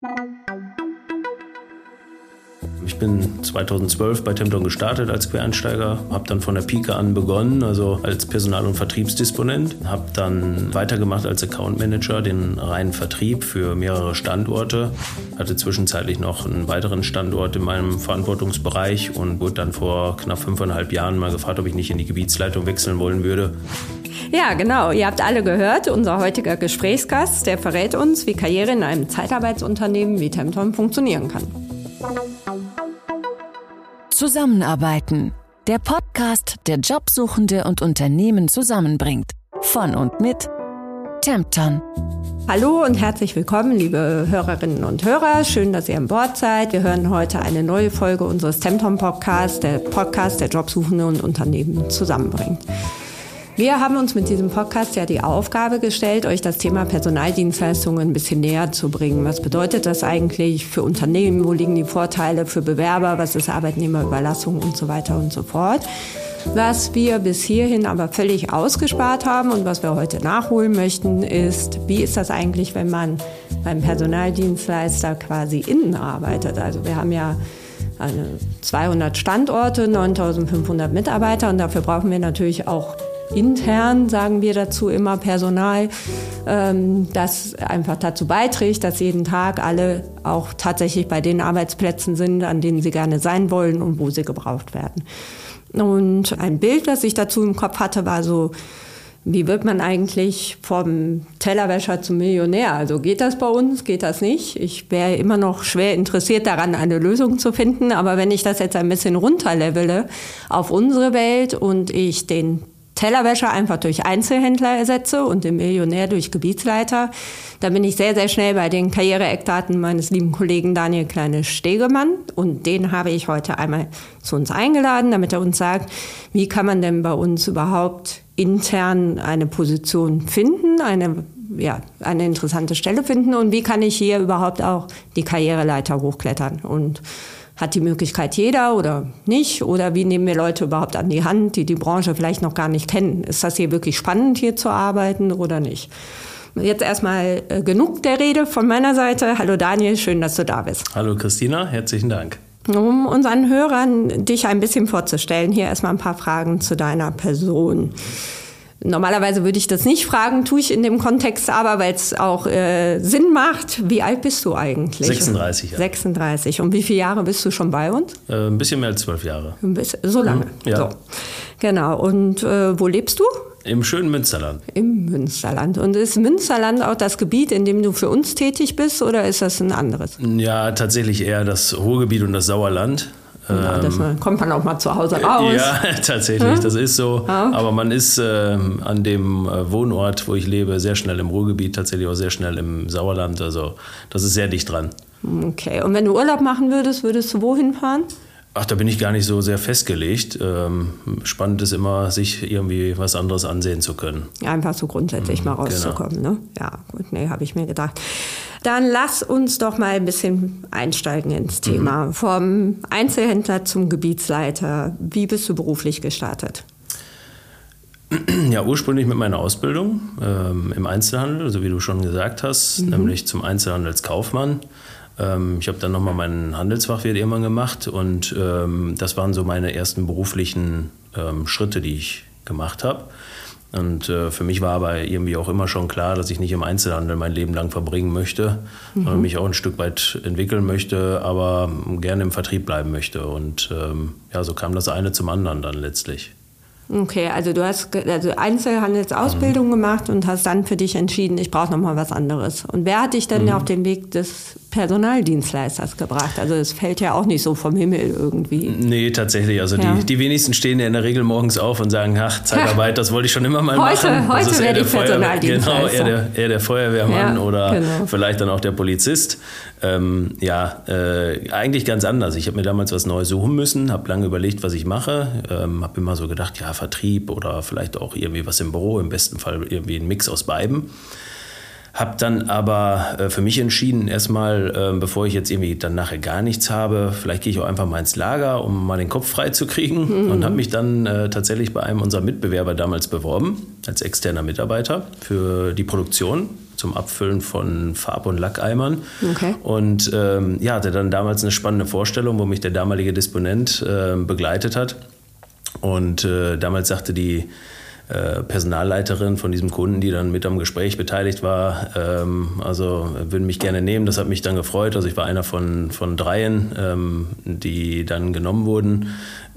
Ich bin 2012 bei Tempton gestartet als Quereinsteiger, habe dann von der Pike an begonnen, also als Personal- und Vertriebsdisponent, habe dann weitergemacht als Account Manager, den reinen Vertrieb für mehrere Standorte, hatte zwischenzeitlich noch einen weiteren Standort in meinem Verantwortungsbereich und wurde dann vor knapp 5,5 Jahren mal gefragt, ob ich nicht in die Gebietsleitung wechseln wollen würde. Ja, genau. Ihr habt alle gehört, unser heutiger Gesprächsgast, der verrät uns, wie Karriere in einem Zeitarbeitsunternehmen wie Tempton funktionieren kann. Zusammenarbeiten. Der Podcast, der Jobsuchende und Unternehmen zusammenbringt. Von und mit Tempton. Hallo und herzlich willkommen, liebe Hörerinnen und Hörer. Schön, dass ihr an Bord seid. Wir hören heute eine neue Folge unseres Tempton-Podcasts, der Podcast, der Jobsuchende und Unternehmen zusammenbringt. Wir haben uns mit diesem Podcast ja die Aufgabe gestellt, euch das Thema Personaldienstleistungen ein bisschen näher zu bringen. Was bedeutet das eigentlich für Unternehmen? Wo liegen die Vorteile für Bewerber? Was ist Arbeitnehmerüberlassung und so weiter und so fort? Was wir bis hierhin aber völlig ausgespart haben und was wir heute nachholen möchten, ist, wie ist das eigentlich, wenn man beim Personaldienstleister quasi innen arbeitet? Also wir haben ja 200 Standorte, 9.500 Mitarbeiter und dafür brauchen wir natürlich auch intern, sagen wir dazu immer, Personal, das einfach dazu beiträgt, dass jeden Tag alle auch tatsächlich bei den Arbeitsplätzen sind, an denen sie gerne sein wollen und wo sie gebraucht werden. Und ein Bild, das ich dazu im Kopf hatte, war so, wie wird man eigentlich vom Tellerwäscher zum Millionär? Also geht das bei uns, geht das nicht? Ich wäre immer noch schwer interessiert daran, eine Lösung zu finden. Aber wenn ich das jetzt ein bisschen runterlevele auf unsere Welt und ich den Tellerwäscher einfach durch Einzelhändler ersetze und den Millionär durch Gebietsleiter, dann bin ich sehr, sehr schnell bei den Karriere-Eckdaten meines lieben Kollegen Daniel Kleine-Stegemann. Und den habe ich heute einmal zu uns eingeladen, damit er uns sagt, wie kann man denn bei uns überhaupt intern eine Position finden, eine interessante Stelle finden und wie kann ich hier überhaupt auch die Karriereleiter hochklettern und hat die Möglichkeit jeder oder nicht? Oder wie nehmen wir Leute überhaupt an die Hand, die die Branche vielleicht noch gar nicht kennen? Ist das hier wirklich spannend, hier zu arbeiten oder nicht? Jetzt erstmal genug der Rede von meiner Seite. Hallo Daniel, schön, dass du da bist. Hallo Christina, herzlichen Dank. Um unseren Hörern dich ein bisschen vorzustellen, hier erstmal ein paar Fragen zu deiner Person. Normalerweise würde ich das nicht fragen, tue ich in dem Kontext aber, weil es auch Sinn macht. Wie alt bist du eigentlich? 36 Jahre. 36. Und wie viele Jahre bist du schon bei uns? Ein bisschen mehr als 12 Jahre. So lange? Ja. So. Genau. Und wo lebst du? Im schönen Münsterland. Im Münsterland. Und ist Münsterland auch das Gebiet, in dem du für uns tätig bist, oder ist das ein anderes? Ja, tatsächlich eher das Ruhrgebiet und das Sauerland. Ja, das kommt man auch mal zu Hause raus. Ja, tatsächlich, das ist so. Ja. Aber man ist an dem Wohnort, wo ich lebe, sehr schnell im Ruhrgebiet, tatsächlich auch sehr schnell im Sauerland. Also das ist sehr dicht dran. Okay, und wenn du Urlaub machen würdest du wohin fahren? Ach, da bin ich gar nicht so sehr festgelegt. Spannend ist immer, sich irgendwie was anderes ansehen zu können. Ja, einfach so grundsätzlich mal rauszukommen. Genau. Ne? Ja, gut, nee, habe ich mir gedacht. Dann lass uns doch mal ein bisschen einsteigen ins Thema. Vom Einzelhändler zum Gebietsleiter. Wie bist du beruflich gestartet? Ja, ursprünglich mit meiner Ausbildung im Einzelhandel, so wie du schon gesagt hast, nämlich zum Einzelhandelskaufmann. Ich habe dann nochmal meinen Handelsfachwirt irgendwann gemacht und das waren so meine ersten beruflichen Schritte, die ich gemacht habe. Und für mich war aber irgendwie auch immer schon klar, dass ich nicht im Einzelhandel mein Leben lang verbringen möchte, sondern mich auch ein Stück weit entwickeln möchte, aber gerne im Vertrieb bleiben möchte. Und so kam das eine zum anderen dann letztlich. Okay, also du hast Einzelhandelsausbildung gemacht und hast dann für dich entschieden, ich brauche nochmal was anderes. Und wer hat dich denn auf den Weg des Personaldienstleisters gebracht? Also es fällt ja auch nicht so vom Himmel irgendwie. Nee, tatsächlich. Also die wenigsten stehen ja in der Regel morgens auf und sagen, ach, Zeitarbeit, das wollte ich schon immer mal machen. Heute werde ich Personaldienstleister. Genau, eher der Feuerwehrmann oder vielleicht dann auch der Polizist. Eigentlich ganz anders. Ich habe mir damals was Neues suchen müssen, habe lange überlegt, was ich mache. Habe immer so gedacht, ja, Vertrieb oder vielleicht auch irgendwie was im Büro, im besten Fall irgendwie ein Mix aus beidem. Habe dann aber für mich entschieden, erstmal, bevor ich jetzt irgendwie dann nachher gar nichts habe, vielleicht gehe ich auch einfach mal ins Lager, um mal den Kopf frei zu kriegen. Und habe mich dann tatsächlich bei einem unserer Mitbewerber damals beworben, als externer Mitarbeiter für die Produktion zum Abfüllen von Farb- und Lackeimern. Okay. Und hatte dann damals eine spannende Vorstellung, wo mich der damalige Disponent begleitet hat. Und damals sagte die Personalleiterin von diesem Kunden, die dann mit am Gespräch beteiligt war, würden mich gerne nehmen. Das hat mich dann gefreut. Also ich war einer von 3, die dann genommen wurden.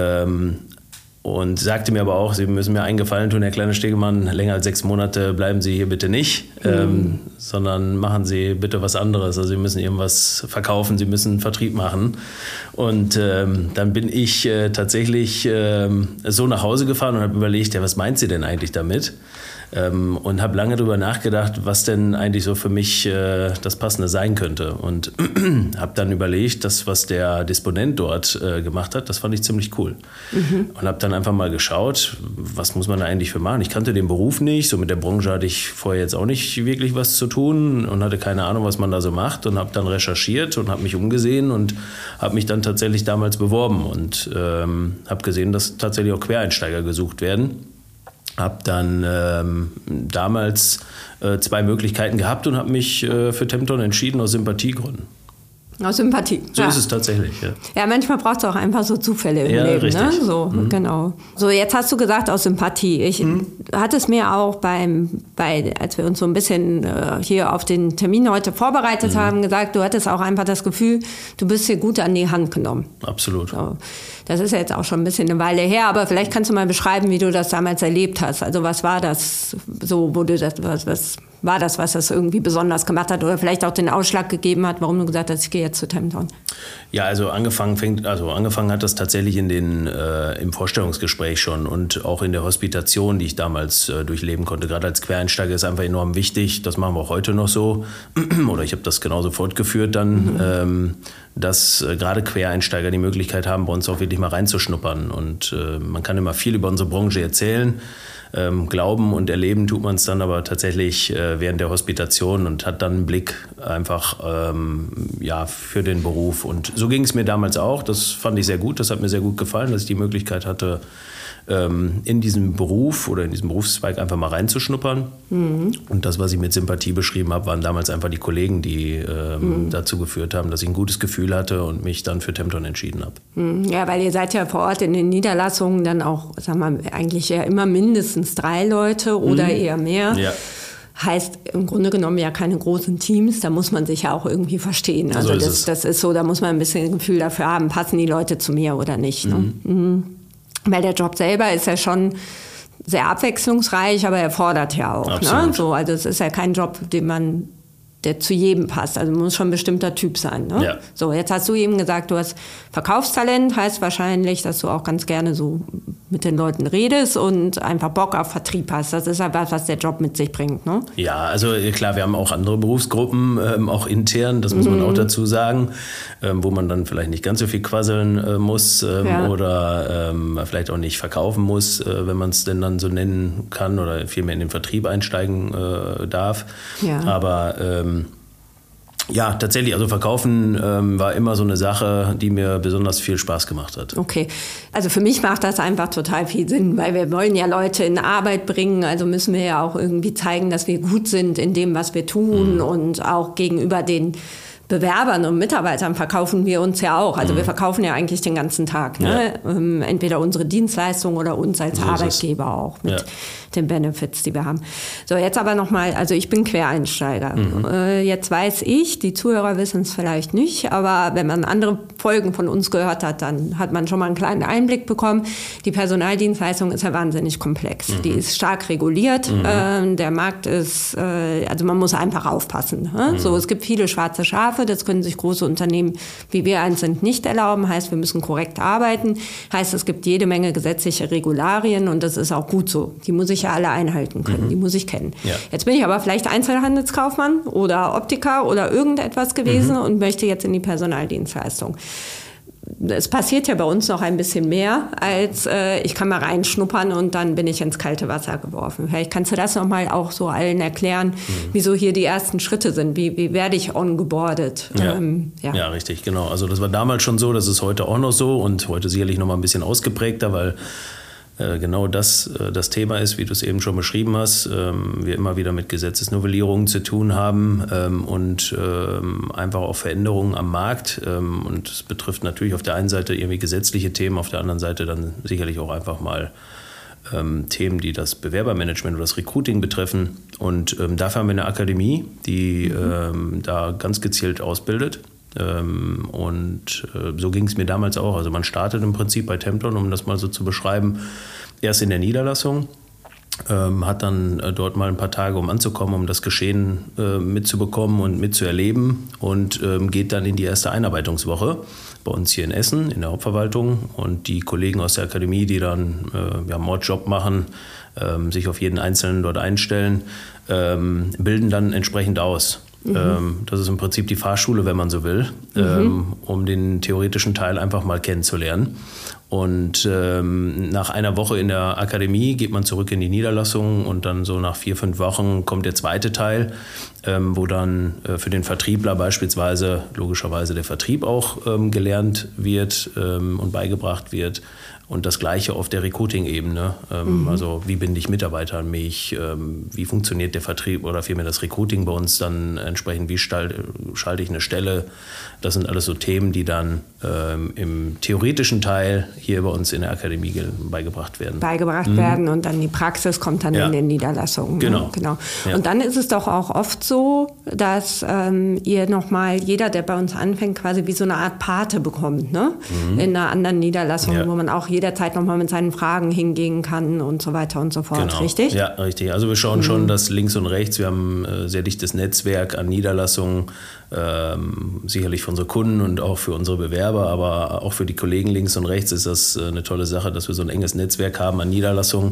Und sagte mir aber auch, Sie müssen mir einen Gefallen tun, Herr Kleine-Stegemann, länger als 6 Monate bleiben Sie hier bitte nicht, sondern machen Sie bitte was anderes. Also Sie müssen irgendwas verkaufen, Sie müssen Vertrieb machen. Und dann bin ich tatsächlich so nach Hause gefahren und habe überlegt, ja, was meint sie denn eigentlich damit? Und habe lange darüber nachgedacht, was denn eigentlich so für mich das Passende sein könnte. Und habe dann überlegt, das, was der Disponent dort gemacht hat, das fand ich ziemlich cool. Und habe dann einfach mal geschaut, was muss man da eigentlich für machen. Ich kannte den Beruf nicht, so mit der Branche hatte ich vorher jetzt auch nicht wirklich was zu tun und hatte keine Ahnung, was man da so macht. Und habe dann recherchiert und habe mich umgesehen und habe mich dann tatsächlich damals beworben und habe gesehen, dass tatsächlich auch Quereinsteiger gesucht werden. Habe dann damals 2 Möglichkeiten gehabt und habe mich für Tempton entschieden aus Sympathiegründen. Aus Sympathie. So ist es tatsächlich, ja. Ja, manchmal braucht es auch einfach so Zufälle im Leben. Richtig. Ne? So, genau. So, jetzt hast du gesagt, aus Sympathie. Ich hatte es mir auch als wir uns so ein bisschen hier auf den Termin heute vorbereitet haben, gesagt, du hattest auch einfach das Gefühl, du bist hier gut an die Hand genommen. Absolut. So. Das ist ja jetzt auch schon ein bisschen eine Weile her, aber vielleicht kannst du mal beschreiben, wie du das damals erlebt hast. Also was war das so, was war das, was das irgendwie besonders gemacht hat oder vielleicht auch den Ausschlag gegeben hat, warum du gesagt hast, ich gehe jetzt zu Tempton? Ja, also angefangen hat das tatsächlich im Vorstellungsgespräch schon und auch in der Hospitation, die ich damals durchleben konnte. Gerade als Quereinsteiger ist einfach enorm wichtig, das machen wir auch heute noch so, oder ich habe das genauso fortgeführt dann, dass gerade Quereinsteiger die Möglichkeit haben, bei uns auch wirklich mal reinzuschnuppern. Und man kann immer viel über unsere Branche erzählen. Glauben und erleben tut man es dann aber tatsächlich während der Hospitation und hat dann einen Blick einfach für den Beruf. Und so ging es mir damals auch. Das fand ich sehr gut. Das hat mir sehr gut gefallen, dass ich die Möglichkeit hatte, in diesem Beruf oder in diesem Berufszweig einfach mal reinzuschnuppern. Und das, was ich mit Sympathie beschrieben habe, waren damals einfach die Kollegen, die dazu geführt haben, dass ich ein gutes Gefühl hatte und mich dann für Tempton entschieden habe. Ja, weil ihr seid ja vor Ort in den Niederlassungen dann auch, sagen wir, eigentlich ja immer mindestens 3 Leute oder eher mehr. Ja. Heißt im Grunde genommen ja keine großen Teams, da muss man sich ja auch irgendwie verstehen. Also das ist so, da muss man ein bisschen ein Gefühl dafür haben, passen die Leute zu mir oder nicht. Ne? Weil der Job selber ist ja schon sehr abwechslungsreich, aber er fordert ja auch. Ne? So, also es ist ja kein Job, der zu jedem passt. Also muss schon ein bestimmter Typ sein. Ne? Ja. So, jetzt hast du eben gesagt, du hast Verkaufstalent, heißt wahrscheinlich, dass du auch ganz gerne so mit den Leuten redest und einfach Bock auf Vertrieb hast. Das ist ja was der Job mit sich bringt. Ne? Ja, also klar, wir haben auch andere Berufsgruppen, auch intern, das muss man auch dazu sagen, wo man dann vielleicht nicht ganz so viel quasseln muss oder vielleicht auch nicht verkaufen muss, wenn man es denn dann so nennen kann oder vielmehr in den Vertrieb einsteigen darf. Ja. Aber ja, tatsächlich, also Verkaufen war immer so eine Sache, die mir besonders viel Spaß gemacht hat. Okay, also für mich macht das einfach total viel Sinn, weil wir wollen ja Leute in Arbeit bringen, also müssen wir ja auch irgendwie zeigen, dass wir gut sind in dem, was wir tun und auch gegenüber den Bewerbern und Mitarbeitern verkaufen wir uns ja auch. Also wir verkaufen ja eigentlich den ganzen Tag. Ne? Ja. Entweder unsere Dienstleistung oder uns als Arbeitgeber auch mit den Benefits, die wir haben. So, jetzt aber nochmal, also ich bin Quereinsteiger. Jetzt weiß ich, die Zuhörer wissen es vielleicht nicht, aber wenn man andere Folgen von uns gehört hat, dann hat man schon mal einen kleinen Einblick bekommen. Die Personaldienstleistung ist ja wahnsinnig komplex. Die ist stark reguliert. Der Markt ist, also man muss einfach aufpassen. So, es gibt viele schwarze Schafe. Das können sich große Unternehmen, wie wir eins sind, nicht erlauben. Heißt, wir müssen korrekt arbeiten. Heißt, es gibt jede Menge gesetzliche Regularien und das ist auch gut so. Die muss ich ja alle einhalten können. Die muss ich kennen. Ja. Jetzt bin ich aber vielleicht Einzelhandelskaufmann oder Optiker oder irgendetwas gewesen und möchte jetzt in die Personaldienstleistung. Es passiert ja bei uns noch ein bisschen mehr, als ich kann mal reinschnuppern und dann bin ich ins kalte Wasser geworfen. Vielleicht kannst du das nochmal auch so allen erklären, wieso hier die ersten Schritte sind. Wie werde ich ongeboardet? Ja, richtig, genau. Also das war damals schon so, das ist heute auch noch so und heute sicherlich noch mal ein bisschen ausgeprägter, weil genau das Thema ist, wie du es eben schon beschrieben hast. Wir immer wieder mit Gesetzesnovellierungen zu tun haben und einfach auch Veränderungen am Markt. Und es betrifft natürlich auf der einen Seite irgendwie gesetzliche Themen, auf der anderen Seite dann sicherlich auch einfach mal Themen, die das Bewerbermanagement oder das Recruiting betreffen. Und dafür haben wir eine Akademie, die da ganz gezielt ausbildet. Und so ging es mir damals auch. Also man startet im Prinzip bei Tempton, um das mal so zu beschreiben, erst in der Niederlassung, hat dann dort mal ein paar Tage, um anzukommen, um das Geschehen mitzubekommen und mitzuerleben und geht dann in die erste Einarbeitungswoche bei uns hier in Essen, in der Hauptverwaltung. Und die Kollegen aus der Akademie, die dann Mordjob machen, sich auf jeden Einzelnen dort einstellen, bilden dann entsprechend aus. Das ist im Prinzip die Fahrschule, wenn man so will, um den theoretischen Teil einfach mal kennenzulernen. Und nach einer Woche in der Akademie geht man zurück in die Niederlassung und dann so nach 4-5 Wochen kommt der zweite Teil, wo dann für den Vertriebler beispielsweise logischerweise der Vertrieb auch gelernt wird und beigebracht wird. Und das Gleiche auf der Recruiting-Ebene. Also wie binde ich Mitarbeiter an mich, wie funktioniert der Vertrieb oder vielmehr das Recruiting bei uns dann entsprechend, wie schalte ich eine Stelle. Das sind alles so Themen, die dann im theoretischen Teil hier bei uns in der Akademie beigebracht werden. Werden und dann die Praxis kommt dann in den Niederlassungen. Genau. Ja. Ja. Und dann ist es doch auch oft so, dass ihr nochmal, jeder, der bei uns anfängt, quasi wie so eine Art Pate bekommt, ne? In einer anderen Niederlassung, wo man auch jederzeit nochmal mit seinen Fragen hingehen kann und so weiter und so fort, genau. Richtig? Ja, richtig. Also wir schauen schon, dass links und rechts, wir haben ein sehr dichtes Netzwerk an Niederlassungen, sicherlich für unsere Kunden und auch für unsere Bewerber, aber auch für die Kollegen links und rechts ist das eine tolle Sache, dass wir so ein enges Netzwerk haben an Niederlassungen.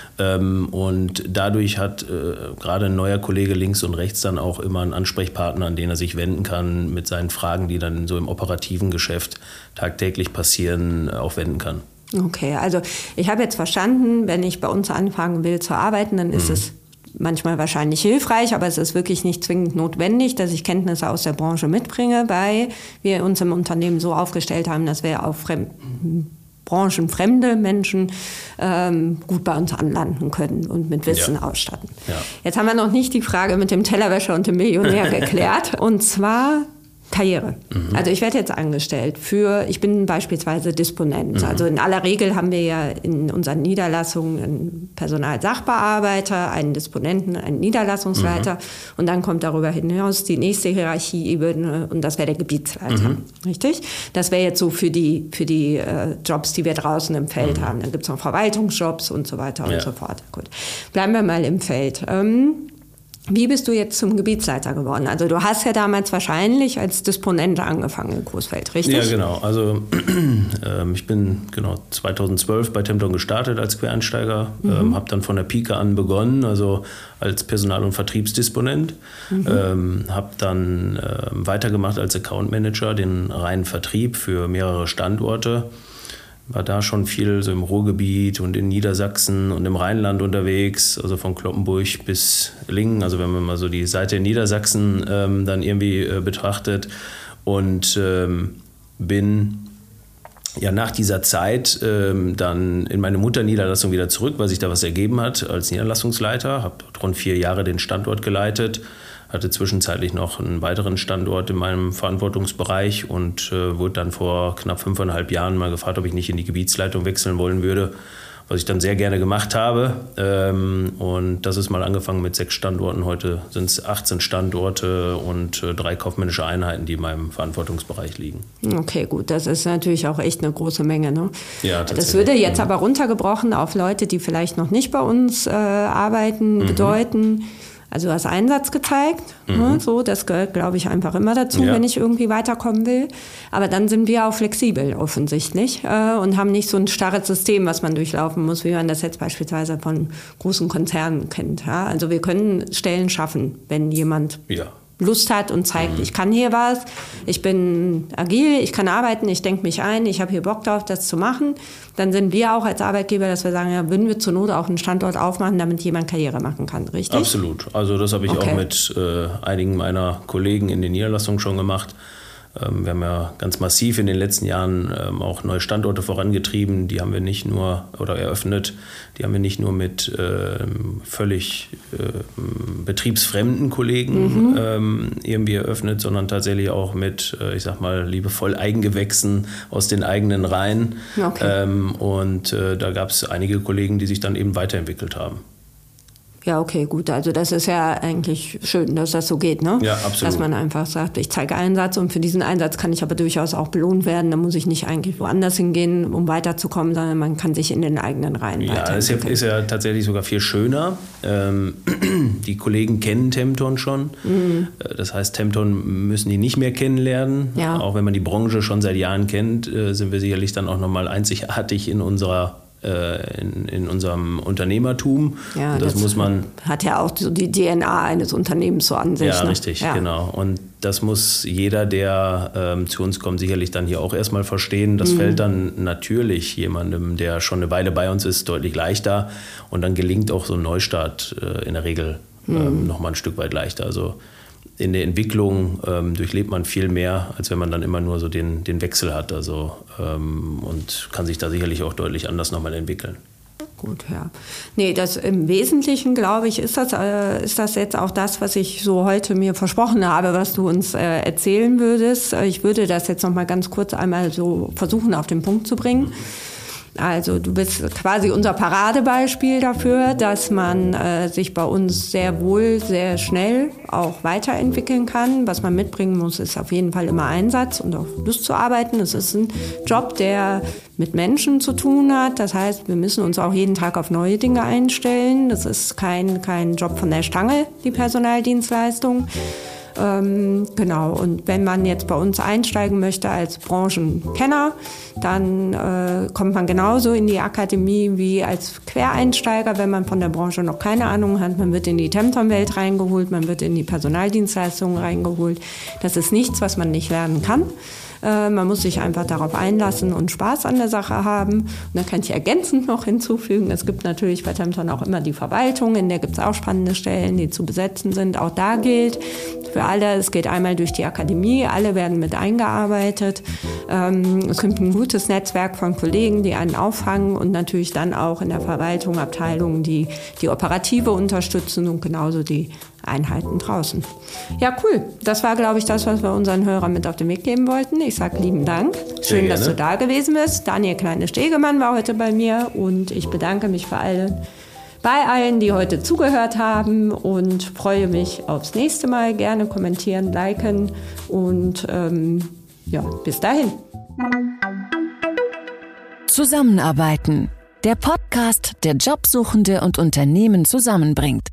Und dadurch hat gerade ein neuer Kollege links und rechts dann auch immer einen Ansprechpartner, an den er sich wenden kann mit seinen Fragen, die dann so im operativen Geschäft tagtäglich passieren, auch wenden kann. Okay, also ich habe jetzt verstanden, wenn ich bei uns anfangen will zu arbeiten, dann ist es manchmal wahrscheinlich hilfreich, aber es ist wirklich nicht zwingend notwendig, dass ich Kenntnisse aus der Branche mitbringe, weil wir uns im Unternehmen so aufgestellt haben, dass wir auch branchenfremde Menschen gut bei uns anlanden können und mit Wissen ausstatten. Ja. Jetzt haben wir noch nicht die Frage mit dem Tellerwäscher und dem Millionär geklärt, und zwar Karriere. Also ich werde jetzt angestellt ich bin beispielsweise Disponent. Also in aller Regel haben wir ja in unseren Niederlassungen einen Personalsachbearbeiter, einen Disponenten, einen Niederlassungsleiter und dann kommt darüber hinaus die nächste Hierarchieebene und das wäre der Gebietsleiter. Richtig? Das wäre jetzt so für die Jobs, die wir draußen im Feld haben. Dann gibt es noch Verwaltungsjobs und so weiter und so fort. Gut. Bleiben wir mal im Feld. Wie bist du jetzt zum Gebietsleiter geworden? Also du hast ja damals wahrscheinlich als Disponent angefangen in Coesfeld, richtig? Ja, genau. Also ich bin 2012 bei Tempton gestartet als Quereinsteiger, habe dann von der Pike an begonnen, also als Personal- und Vertriebsdisponent, habe dann weitergemacht als Account Manager, den reinen Vertrieb für mehrere Standorte. War da schon viel so im Ruhrgebiet und in Niedersachsen und im Rheinland unterwegs, also von Cloppenburg bis Lingen, also wenn man mal so die Seite in Niedersachsen dann irgendwie betrachtet, und bin ja nach dieser Zeit dann in meine Mutterniederlassung wieder zurück, weil sich da was ergeben hat als Niederlassungsleiter, habe dort rund 4 Jahre den Standort geleitet, hatte zwischenzeitlich noch einen weiteren Standort in meinem Verantwortungsbereich und wurde dann vor knapp 5,5 Jahren mal gefragt, ob ich nicht in die Gebietsleitung wechseln wollen würde, was ich dann sehr gerne gemacht habe. Und das ist mal angefangen mit 6 Standorten. Heute sind es 18 Standorte und 3 kaufmännische Einheiten, die in meinem Verantwortungsbereich liegen. Okay, gut. Das ist natürlich auch echt eine große Menge, ne? Ja, das würde jetzt aber runtergebrochen auf Leute, die vielleicht noch nicht bei uns arbeiten, bedeuten... Also du hast Einsatz gezeigt, ne, so, das gehört, glaube ich, einfach immer dazu, wenn ich irgendwie weiterkommen will. Aber dann sind wir auch flexibel offensichtlich und haben nicht so ein starres System, was man durchlaufen muss, wie man das jetzt beispielsweise von großen Konzernen kennt. Ja? Also wir können Stellen schaffen, wenn jemand Lust hat und zeigt, ich kann hier was, ich bin agil, ich kann arbeiten, ich denke mich ein, ich habe hier Bock drauf, das zu machen. Dann sind wir auch als Arbeitgeber, dass wir sagen, ja, würden wir zur Not auch einen Standort aufmachen, damit jemand Karriere machen kann, richtig? Absolut. Also das habe ich auch mit einigen meiner Kollegen in den Niederlassungen schon gemacht. Wir haben ja ganz massiv in den letzten Jahren auch neue Standorte vorangetrieben. Die haben wir nicht nur eröffnet. Die haben wir nicht nur mit völlig betriebsfremden Kollegen irgendwie eröffnet, sondern tatsächlich auch mit, ich sag mal, liebevoll Eigengewächsen aus den eigenen Reihen. Okay. Da gab es einige Kollegen, die sich dann eben weiterentwickelt haben. Ja, okay, gut. Also das ist ja eigentlich schön, dass das so geht, ne? Ja, absolut. Dass man einfach sagt, ich zeige Einsatz und für diesen Einsatz kann ich aber durchaus auch belohnt werden. Da muss ich nicht eigentlich woanders hingehen, um weiterzukommen, sondern man kann sich in den eigenen Reihen weiterentwickeln. Ja, das ist ja tatsächlich sogar viel schöner. Die Kollegen kennen Tempton schon. Das heißt, Tempton müssen die nicht mehr kennenlernen. Ja. Auch wenn man die Branche schon seit Jahren kennt, sind wir sicherlich dann auch nochmal einzigartig in unserem Unternehmertum. Ja, das muss man. Hat ja auch so die DNA eines Unternehmens so an sich. Ja, ne? Richtig, ja. Genau. Und das muss jeder, der zu uns kommt, sicherlich dann hier auch erstmal verstehen. Das fällt dann natürlich jemandem, der schon eine Weile bei uns ist, deutlich leichter. Und dann gelingt auch so ein Neustart in der Regel nochmal ein Stück weit leichter. Also in der Entwicklung durchlebt man viel mehr, als wenn man dann immer nur so den Wechsel hat. Also, und kann sich da sicherlich auch deutlich anders nochmal entwickeln. Gut, ja. Nee, das im Wesentlichen, glaube ich, ist das jetzt auch das, was ich so heute mir versprochen habe, was du uns erzählen würdest. Ich würde das jetzt nochmal ganz kurz einmal so versuchen, auf den Punkt zu bringen. Also du bist quasi unser Paradebeispiel dafür, dass man sich bei uns sehr wohl, sehr schnell auch weiterentwickeln kann. Was man mitbringen muss, ist auf jeden Fall immer Einsatz und auch Lust zu arbeiten. Es ist ein Job, der mit Menschen zu tun hat. Das heißt, wir müssen uns auch jeden Tag auf neue Dinge einstellen. Das ist kein Job von der Stange, die Personaldienstleistung. Genau, und wenn man jetzt bei uns einsteigen möchte als Branchenkenner, dann kommt man genauso in die Akademie wie als Quereinsteiger, wenn man von der Branche noch keine Ahnung hat. Man wird in die Tempton-Welt reingeholt, man wird in die Personaldienstleistungen reingeholt. Das ist nichts, was man nicht lernen kann. Man muss sich einfach darauf einlassen und Spaß an der Sache haben. Und da kann ich ergänzend noch hinzufügen, es gibt natürlich bei Tempton auch immer die Verwaltung, in der gibt es auch spannende Stellen, die zu besetzen sind. Auch da gilt für alle, es geht einmal durch die Akademie, alle werden mit eingearbeitet. Es gibt ein gutes Netzwerk von Kollegen, die einen auffangen und natürlich dann auch in der Verwaltung Abteilungen, die Operative unterstützen und genauso die Einheiten draußen. Ja, cool. Das war, glaube ich, das, was wir unseren Hörern mit auf den Weg geben wollten. Ich sage lieben Dank. Schön, dass du da gewesen bist. Daniel Kleine-Stegemann war heute bei mir und ich bedanke mich bei allen, die heute zugehört haben und freue mich aufs nächste Mal. Gerne kommentieren, liken und bis dahin. Zusammenarbeiten. Der Podcast, der Jobsuchende und Unternehmen zusammenbringt.